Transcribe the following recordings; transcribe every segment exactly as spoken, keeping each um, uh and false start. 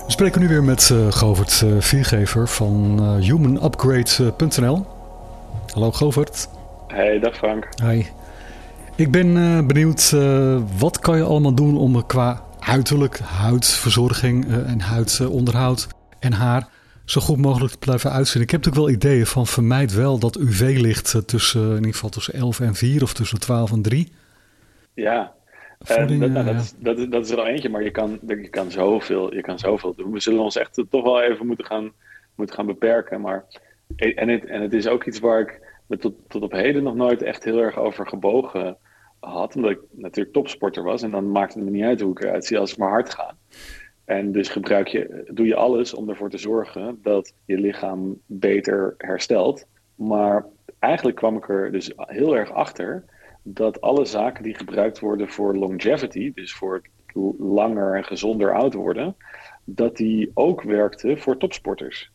We spreken nu weer met uh, Govert uh, Viergever van uh, human upgrade punt n l. Hallo Govert. Hey, dag Frank. Hi. Ik ben uh, benieuwd, uh, wat kan je allemaal doen om qua uiterlijk, huidverzorging uh, en huidonderhoud en haar zo goed mogelijk te blijven uitzien? Ik heb natuurlijk wel ideeën van vermijd wel dat U V-licht uh, tussen, in ieder geval tussen elf en vier of tussen twaalf en drie. Ja. Uh, dat, nou, dat, is, dat, is, dat is er al eentje, maar je kan, je, kan zoveel, je kan zoveel doen. We zullen ons echt toch wel even moeten gaan, moeten gaan beperken. Maar, en, het, en het is ook iets waar ik me tot, tot op heden nog nooit echt heel erg over gebogen had. Omdat ik natuurlijk topsporter was. En dan maakt het me niet uit hoe ik eruit zie als ik maar hard ga. En dus gebruik je, doe je alles om ervoor te zorgen dat je lichaam beter herstelt. Maar eigenlijk kwam ik er dus heel erg achter dat alle zaken die gebruikt worden voor longevity, dus voor langer en gezonder oud worden, dat die ook werkten voor topsporters.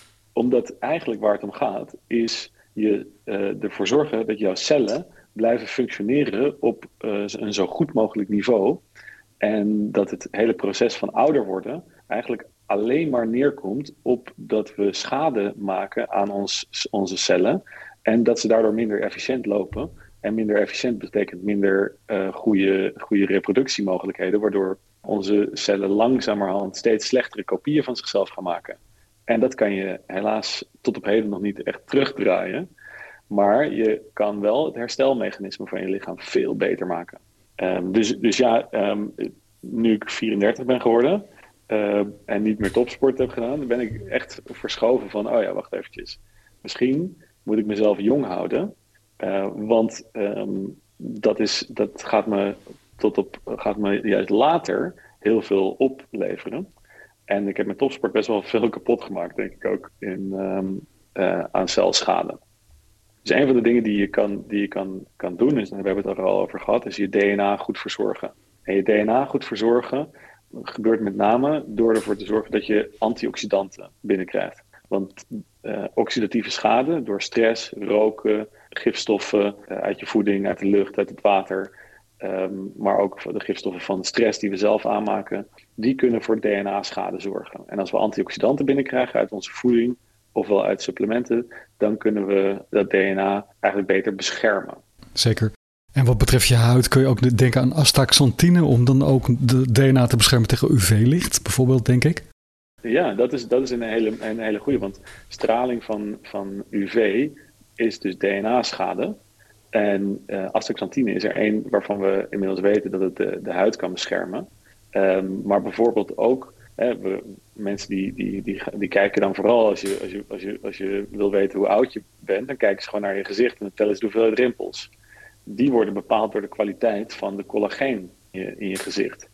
Omdat eigenlijk waar het om gaat, is je uh, ervoor zorgen dat jouw cellen blijven functioneren op uh, een zo goed mogelijk niveau. En dat het hele proces van ouder worden eigenlijk alleen maar neerkomt op dat we schade maken aan ons, onze cellen en dat ze daardoor minder efficiënt lopen. En minder efficiënt betekent minder uh, goede, goede reproductiemogelijkheden, waardoor onze cellen langzamerhand steeds slechtere kopieën van zichzelf gaan maken. En dat kan je helaas tot op heden nog niet echt terugdraaien. Maar je kan wel het herstelmechanisme van je lichaam veel beter maken. Um, dus, dus ja, um, nu ik vierendertig ben geworden uh, en niet meer topsport heb gedaan, dan ben ik echt verschoven van, oh ja, wacht eventjes. Misschien moet ik mezelf jong houden. Uh, want um, dat, is, dat gaat, me tot op, gaat me juist later heel veel opleveren. En ik heb met topsport best wel veel kapot gemaakt, denk ik ook, in, um, uh, aan celschade. Dus een van de dingen die je, kan, die je kan, kan doen, is, en daar hebben we het er al over gehad, is je D N A goed verzorgen. En je D N A goed verzorgen gebeurt met name door ervoor te zorgen dat je antioxidanten binnenkrijgt. Want uh, oxidatieve schade door stress, roken, gifstoffen uh, uit je voeding, uit de lucht, uit het water, um, maar ook de gifstoffen van de stress die we zelf aanmaken, die kunnen voor D N A-schade zorgen. En als we antioxidanten binnenkrijgen uit onze voeding, ofwel uit supplementen, dan kunnen we dat D N A eigenlijk beter beschermen. Zeker. En wat betreft je huid kun je ook denken aan astaxanthine om dan ook de D N A te beschermen tegen U V-licht, bijvoorbeeld, denk ik. Ja, dat is, dat is een hele, een hele goede, want straling van, van U V is dus D N A-schade. En uh, astaxanthine is er één waarvan we inmiddels weten dat het de, de huid kan beschermen. Um, maar bijvoorbeeld ook, hè, we, mensen die, die, die, die kijken dan vooral als je, als, je, als, je, als je wil weten hoe oud je bent, dan kijken ze gewoon naar je gezicht en dan tellen ze de hoeveelheid rimpels. Die worden bepaald door de kwaliteit van de collageen in je, in je gezicht.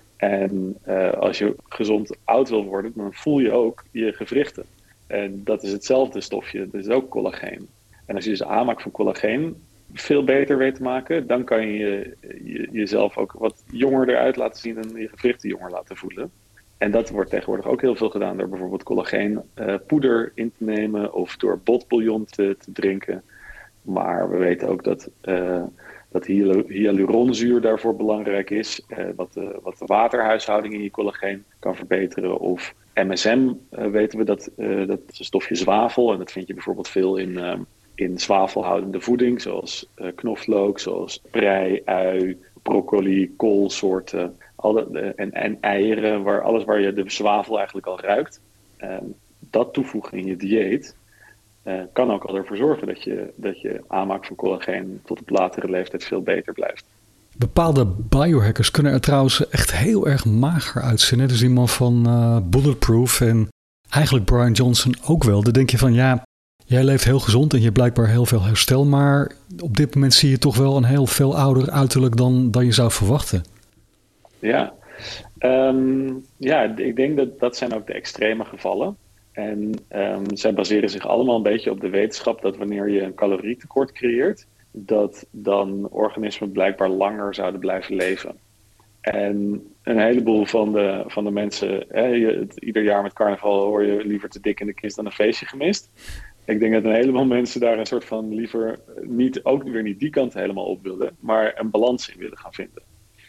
En uh, als je gezond oud wil worden, dan voel je ook je gewrichten. En dat is hetzelfde stofje, dat is ook collageen. En als je dus de aanmaak van collageen veel beter weet te maken, dan kan je, je jezelf ook wat jonger eruit laten zien en je gewrichten jonger laten voelen. En dat wordt tegenwoordig ook heel veel gedaan door bijvoorbeeld collageen uh, poeder in te nemen of door botbouillon te, te drinken. Maar we weten ook dat, uh, dat hyaluronzuur daarvoor belangrijk is, uh, wat, uh, wat de waterhuishouding in je collageen kan verbeteren. Of M S M uh, weten we dat, uh, dat is een stofje zwavel, en dat vind je bijvoorbeeld veel in, uh, in zwavelhoudende voeding, zoals uh, knoflook, zoals prei, ui, broccoli, koolsoorten al de, de, en, en eieren, waar, alles waar je de zwavel eigenlijk al ruikt. Uh, dat toevoegen in je dieet Uh, kan ook al ervoor zorgen dat je, dat je aanmaak van collageen tot op latere leeftijd veel beter blijft. Bepaalde biohackers kunnen er trouwens echt heel erg mager uitzien. Hè? Dus die man van uh, Bulletproof en eigenlijk Brian Johnson ook wel. Dan denk je van ja, jij leeft heel gezond en je hebt blijkbaar heel veel herstel. Maar op dit moment zie je toch wel een heel veel ouder uiterlijk dan, dan je zou verwachten. Ja, um, ja, ik denk dat dat zijn ook de extreme gevallen. En um, zij baseren zich allemaal een beetje op de wetenschap dat wanneer je een calorietekort creëert, dat dan organismen blijkbaar langer zouden blijven leven. En een heleboel van de, van de mensen, hè, je, het, ieder jaar met carnaval hoor je liever te dik in de kist dan een feestje gemist. Ik denk dat een heleboel mensen daar een soort van liever niet, ook weer niet die kant helemaal op willen, maar een balans in willen gaan vinden.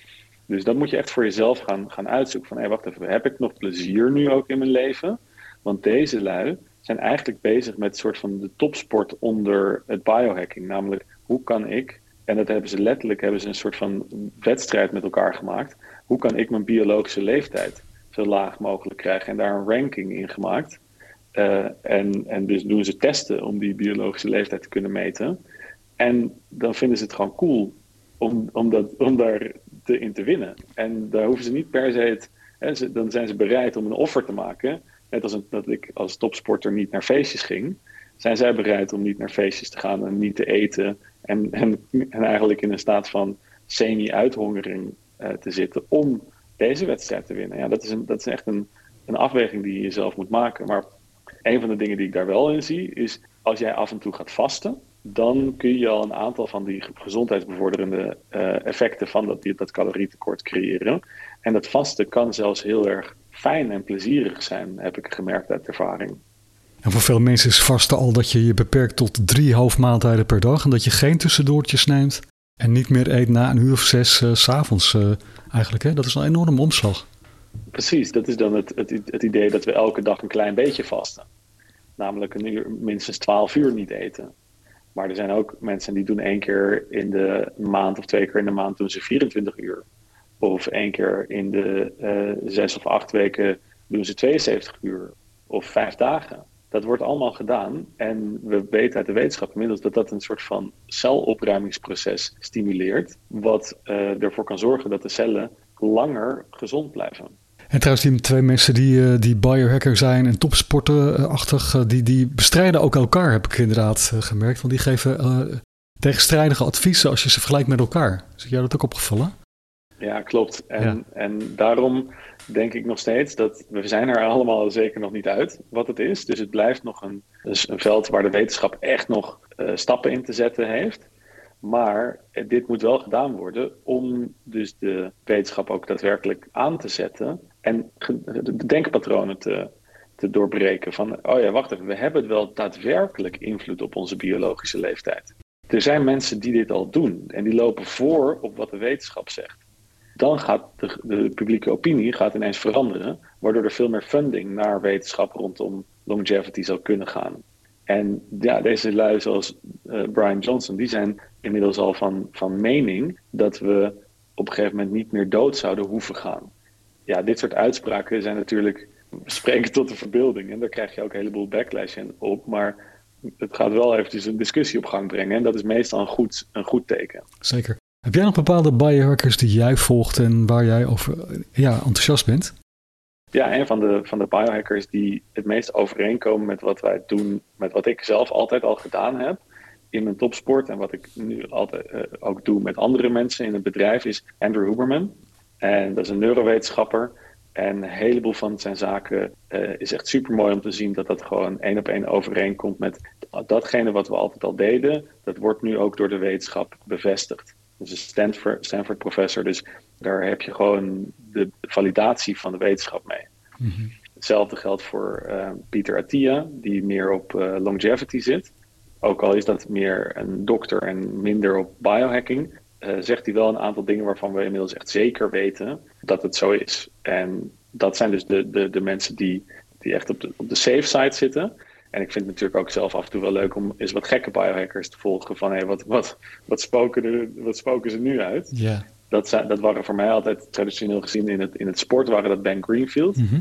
Dus dat moet je echt voor jezelf gaan, gaan uitzoeken. Van, hé, wacht even, heb ik nog plezier nu ook in mijn leven? Want deze lui zijn eigenlijk bezig met een soort van de topsport onder het biohacking. Namelijk, hoe kan ik, en dat hebben ze letterlijk, hebben ze een soort van wedstrijd met elkaar gemaakt. Hoe kan ik mijn biologische leeftijd zo laag mogelijk krijgen? En daar een ranking in gemaakt. Uh, en, en dus doen ze testen om die biologische leeftijd te kunnen meten. En dan vinden ze het gewoon cool om, om, dat, om daar te, in te winnen. En daar hoeven ze niet per se het... Hè, ze, dan zijn ze bereid om een offer te maken. Net als een, dat ik als topsporter niet naar feestjes ging. Zijn zij bereid om niet naar feestjes te gaan en niet te eten. En, en, en eigenlijk in een staat van semi-uithongering uh, te zitten om deze wedstrijd te winnen. Ja, dat is, een, dat is echt een, een afweging die je jezelf moet maken. Maar een van de dingen die ik daar wel in zie is, als jij af en toe gaat vasten, dan kun je al een aantal van die gezondheidsbevorderende uh, effecten van dat, dat calorietekort creëren. En dat vasten kan zelfs heel erg fijn en plezierig zijn, heb ik gemerkt uit ervaring. En voor veel mensen is vasten al dat je je beperkt tot drie hoofdmaaltijden per dag en dat je geen tussendoortjes neemt en niet meer eet na een uur of zes uh, 's avonds uh, eigenlijk. Hè? Dat is een enorme omslag. Precies, dat is dan het, het, het idee dat we elke dag een klein beetje vasten. Namelijk een uur, minstens twaalf uur niet eten. Maar er zijn ook mensen die doen één keer in de maand of twee keer in de maand doen ze vierentwintig uur. Of één keer in de uh, zes of acht weken doen ze tweeënzeventig uur. Of vijf dagen. Dat wordt allemaal gedaan. En we weten uit de wetenschap inmiddels dat dat een soort van celopruimingsproces stimuleert. Wat uh, ervoor kan zorgen dat de cellen langer gezond blijven. En trouwens, die twee mensen die, die biohacker zijn en topsporterachtig, die, die bestrijden ook elkaar, heb ik inderdaad gemerkt. Want die geven uh, tegenstrijdige adviezen als je ze vergelijkt met elkaar. Is jij dat ook opgevallen? Ja, klopt. En, ja. en daarom denk ik nog steeds dat we zijn er allemaal zeker nog niet uit wat het is. Dus het blijft nog een, dus een veld waar de wetenschap echt nog uh, stappen in te zetten heeft. Maar dit moet wel gedaan worden om dus de wetenschap ook daadwerkelijk aan te zetten en de denkpatronen te, te doorbreken. Van, oh ja, wacht even, we hebben wel daadwerkelijk invloed op onze biologische leeftijd. Er zijn mensen die dit al doen en die lopen voor op wat de wetenschap zegt. Dan gaat de, de publieke opinie gaat ineens veranderen, waardoor er veel meer funding naar wetenschap rondom longevity zal kunnen gaan. En ja, deze lui zoals uh, Brian Johnson, die zijn inmiddels al van, van mening dat we op een gegeven moment niet meer dood zouden hoeven gaan. Ja, dit soort uitspraken zijn natuurlijk spreken tot de verbeelding. En daar krijg je ook een heleboel backlash in op. Maar het gaat wel eventjes een discussie op gang brengen. En dat is meestal een goed, een goed teken. Zeker. Heb jij nog bepaalde biohackers die jij volgt en waar jij over ja, enthousiast bent? Ja, een van de, van de biohackers die het meest overeenkomen met wat wij doen, met wat ik zelf altijd al gedaan heb in mijn topsport en wat ik nu altijd uh, ook doe met andere mensen in het bedrijf, is Andrew Huberman. En dat is een neurowetenschapper. En een heleboel van zijn zaken uh, is echt super mooi om te zien dat dat gewoon één op één overeenkomt met datgene wat we altijd al deden. Dat wordt nu ook door de wetenschap bevestigd. Dus een Stanford, Stanford professor, dus daar heb je gewoon de validatie van de wetenschap mee. Mm-hmm. Hetzelfde geldt voor uh, Peter Attia, die meer op uh, longevity zit. Ook al is dat meer een dokter en minder op biohacking, uh, zegt hij wel een aantal dingen waarvan we inmiddels echt zeker weten dat het zo is. En dat zijn dus de, de, de mensen die, die echt op de, op de safe side zitten. En ik vind het natuurlijk ook zelf af en toe wel leuk om eens wat gekke biohackers te volgen. Van hé, hey, wat, wat, wat, spoken er, wat spoken ze nu uit? Yeah. Dat, zijn, dat waren voor mij altijd traditioneel gezien in het, in het sport waren dat Ben Greenfield. Mm-hmm.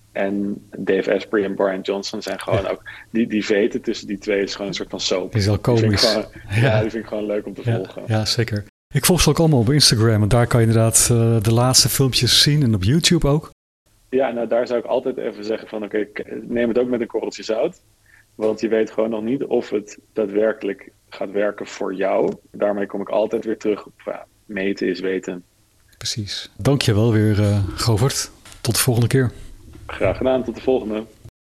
En Dave Asprey en Brian Johnson zijn gewoon ja. ook... Die, die veten tussen die twee is gewoon een soort van soap. Is al komisch. Gewoon, ja. ja, die vind ik gewoon leuk om te ja. volgen. Ja, zeker. Ik volg ze ook allemaal op Instagram. En daar kan je inderdaad uh, de laatste filmpjes zien. En op YouTube ook. Ja, nou daar zou ik altijd even zeggen van... Oké, okay, neem het ook met een korreltje zout. Want je weet gewoon nog niet of het daadwerkelijk gaat werken voor jou. Daarmee kom ik altijd weer terug op ja, meten is weten. Precies. Dank je wel weer, uh, Govert. Tot de volgende keer. Graag gedaan, tot de volgende.